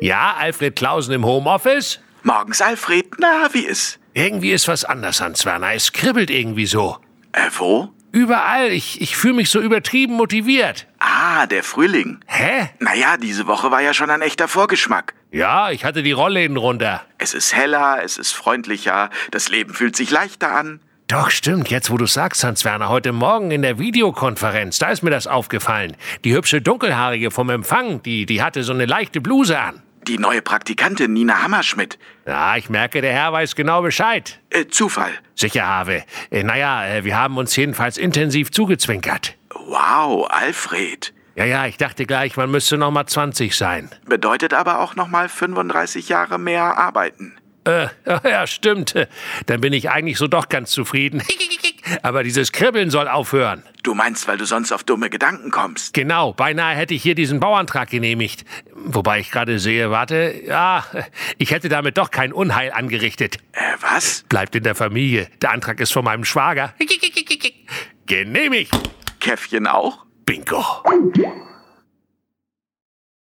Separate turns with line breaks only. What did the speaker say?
Ja, Alfred Klausen im Homeoffice?
Morgens, Alfred. Na, wie ist?
Irgendwie ist was anders, Hans-Werner. Es kribbelt irgendwie so.
Wo?
Überall. Ich fühle mich so übertrieben motiviert.
Ah, der Frühling.
Hä?
Naja, diese Woche war ja schon ein echter Vorgeschmack.
Ja, ich hatte die Rollläden runter.
Es ist heller, es ist freundlicher, das Leben fühlt sich leichter an.
Doch, stimmt. Jetzt, wo du sagst, Hans-Werner, heute Morgen in der Videokonferenz, da ist mir das aufgefallen. Die hübsche Dunkelhaarige vom Empfang, die hatte so eine leichte Bluse an.
Die neue Praktikantin Nina Hammerschmidt.
Ja, ich merke, der Herr weiß genau Bescheid.
Zufall.
Sicher, Have. Wir haben uns jedenfalls intensiv zugezwinkert.
Wow, Alfred.
Ja, ich dachte gleich, man müsste noch mal 20 sein.
Bedeutet aber auch noch mal 35 Jahre mehr arbeiten.
Ja, stimmt. Dann bin ich eigentlich so doch ganz zufrieden. Aber dieses Kribbeln soll aufhören.
Du meinst, weil du sonst auf dumme Gedanken kommst?
Genau, beinahe hätte ich hier diesen Bauantrag genehmigt. Wobei ich gerade sehe, ich hätte damit doch kein Unheil angerichtet.
Was?
Bleibt in der Familie. Der Antrag ist von meinem Schwager. Genehmigt.
Käffchen auch?
Bingo.